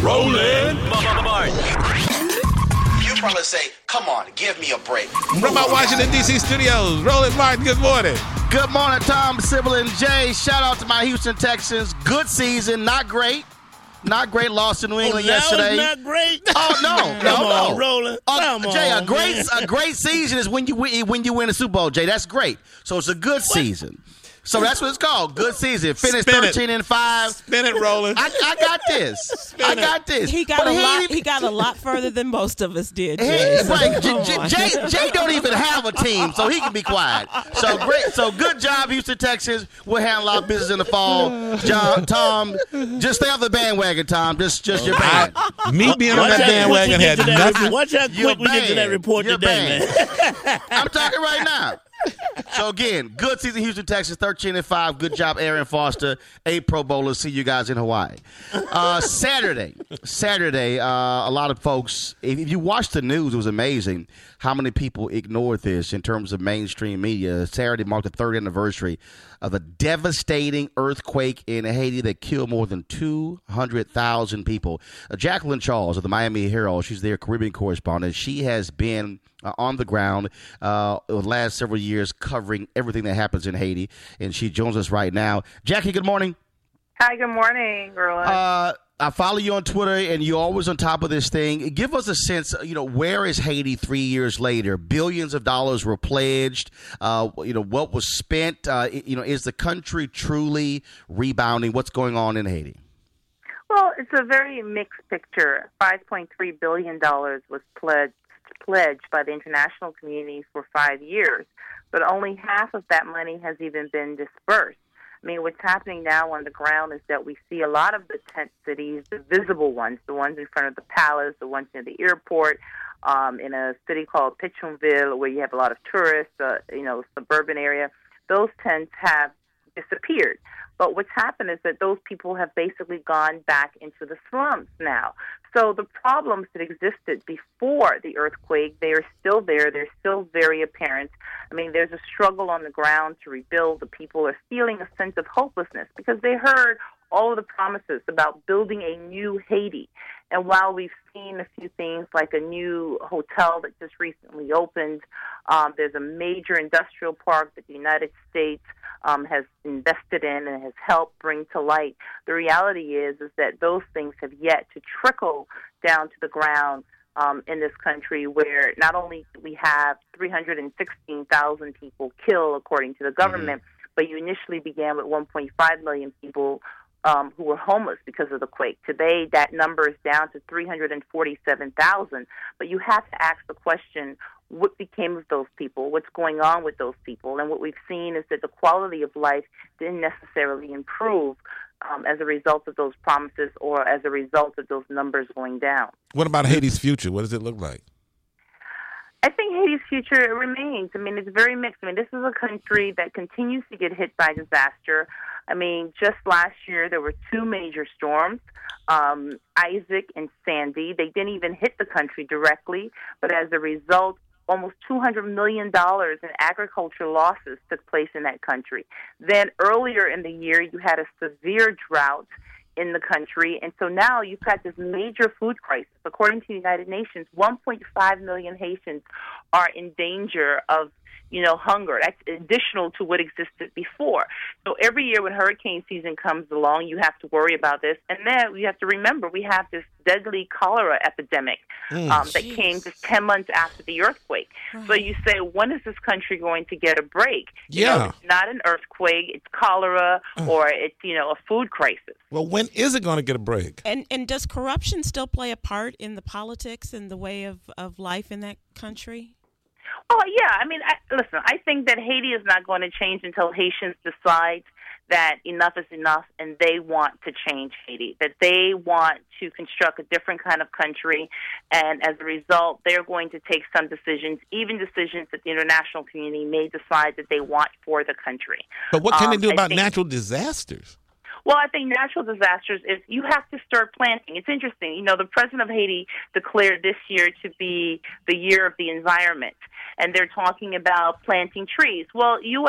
Roland Martin. You probably say, come on, give me a break. From our Washington, D.C. studios, Roland Martin, good morning. Good morning, Tom, Sybil, and Jay. Shout out to my Houston Texans. Good season, not great. Not great. Lost to New England yesterday. Not great. Oh no, Come on, Roland. Come Jay, on, a great season is when you win a Super Bowl. Jay, that's great. So it's a good season. So that's what it's called. Good season. Finished 13-5. Spin it, Roland. I got this. I got this. He got He got a lot further than most of us did. Jay. Jay don't even have a team, so he can be quiet. So great. So good job, Houston Texans. We'll handle our business in the fall. Tom, just stay off the bandwagon, Tom. Just your band. Me being on that bandwagon had nothing. Watch how quick we get to that report today, man. I'm talking right now. So again, good season, Houston Texans, 13-5. Good job, Aaron Foster, 8 Pro Bowlers. See you guys in Hawaii. Saturday, a lot of folks, if you watch the news, it was amazing how many people ignored this in terms of mainstream media. Saturday marked the 3rd anniversary of a devastating earthquake in Haiti that killed more than 200,000 people. Jacqueline Charles of the Miami Herald, she's their Caribbean correspondent. She has been on the ground the last several years covering everything that happens in Haiti, and she joins us right now. Jackie, good morning. Hi, good morning, Roland. I follow you on Twitter, and you're always on top of this thing. Give us a sense, where is Haiti 3 years later? Billions of dollars were pledged. What was spent? Is the country truly rebounding? What's going on in Haiti? Well, it's a very mixed picture. $5.3 billion was pledged by the international community for 5 years, but only half of that money has even been dispersed. I mean, what's happening now on the ground is that we see a lot of the tent cities, the visible ones, the ones in front of the palace, the ones near the airport, in a city called Pétionville, where you have a lot of tourists, suburban area. Those tents have disappeared. But what's happened is that those people have basically gone back into the slums now. So the problems that existed before the earthquake, they are still there. They're still very apparent. I mean, there's a struggle on the ground to rebuild. The people are feeling a sense of hopelessness because they heard all of the promises about building a new Haiti. And while we've seen a few things like a new hotel that just recently opened, there's a major industrial park that the United States has invested in and has helped bring to light. The reality is that those things have yet to trickle down to the ground in this country, where not only do we have 316,000 people killed, according to the government, but you initially began with 1.5 million people who were homeless because of the quake. Today, that number is down to 347,000. But you have to ask the question, what became of those people? What's going on with those people? And what we've seen is that the quality of life didn't necessarily improve as a result of those promises or as a result of those numbers going down. What about Haiti's future? What does it look like? I think Haiti's future remains. I mean, it's very mixed. I mean, this is a country that continues to get hit by disaster. I mean, just last year there were 2 major storms, Isaac and Sandy. They didn't even hit the country directly, but as a result, almost $200 million in agriculture losses took place in that country. Then earlier in the year, you had a severe drought in the country, and so now you've got this major food crisis. According to the United Nations, 1.5 million Haitians are in danger of hunger. That's additional to what existed before. So every year when hurricane season comes along, you have to worry about this. And then you have to remember we have this deadly cholera epidemic that came just 10 months after the earthquake. Right. So you say, when is this country going to get a break? Yeah. It's not an earthquake, it's cholera, or it's, a food crisis. Well, when is it going to get a break? And does corruption still play a part in the politics and the way of life in that country? Oh, yeah. I mean, listen, I think that Haiti is not going to change until Haitians decide that enough is enough and they want to change Haiti, that they want to construct a different kind of country. And as a result, they're going to take some decisions, even decisions that the international community may decide that they want for the country. But what can they do about natural disasters? Well, I think natural disasters is you have to start planting. It's interesting. The president of Haiti declared this year to be the year of the environment, and they're talking about planting trees. Well, U.S.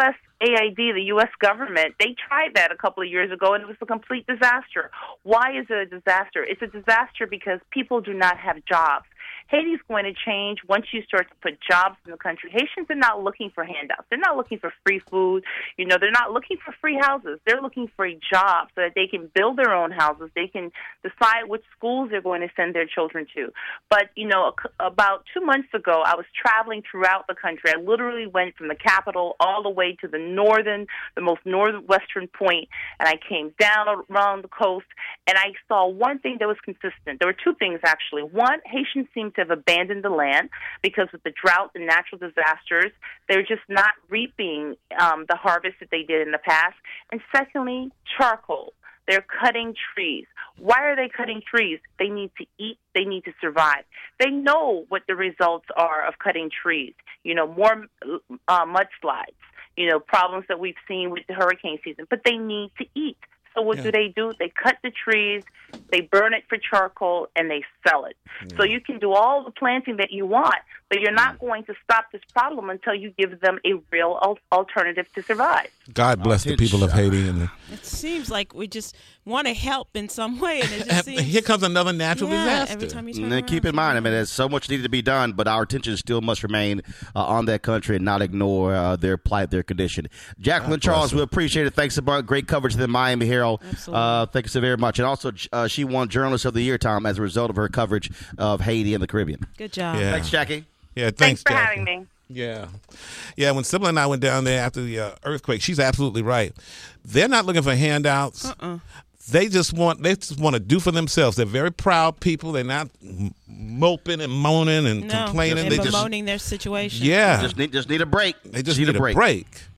USAID, the U.S. government, they tried that a couple of years ago, and it was a complete disaster. Why is it a disaster? It's a disaster because people do not have jobs. Haiti's going to change once you start to put jobs in the country. Haitians are not looking for handouts. They're not looking for free food. They're not looking for free houses. They're looking for a job so that they can build their own houses. They can decide which schools they're going to send their children to. But, about 2 months ago, I was traveling throughout the country. I literally went from the capital all the way to the most northwestern point, and I came down around the coast, and I saw one thing that was consistent. There were two things, actually. One, Haitians seem to have abandoned the land because of the drought and natural disasters. They're just not reaping the harvest that they did in the past. And secondly, charcoal. They're cutting trees. Why are they cutting trees? They need to eat. They need to survive. They know what the results are of cutting trees. More mudslides, problems that we've seen with the hurricane season. But they need to eat. So what do? They cut the trees, they burn it for charcoal, and they sell it. Yeah. So you can do all the planting that you want, but you're not going to stop this problem until you give them a real alternative to survive. God bless the people of Haiti. It seems like we just want to help in some way. And it just seems, here comes another natural disaster. Every time you turn and keep in mind, there's so much needed to be done, but our attention still must remain on that country and not ignore their plight, their condition. Jacqueline Charles, we appreciate it. Thanks about great coverage of the Miami Herald. Thank you so very much. And also, she won Journalist of the Year, Tom, as a result of her coverage of Haiti and the Caribbean. Good job. Yeah. Thanks, Jackie. Yeah, thanks for Jackie. having me. Yeah. When Sybil and I went down there after the earthquake, she's absolutely right. They're not looking for handouts. They just want to do for themselves. They're very proud people. They're not moping and moaning and complaining. And bemoaning their situation. Yeah. Just need a break. They just need a break.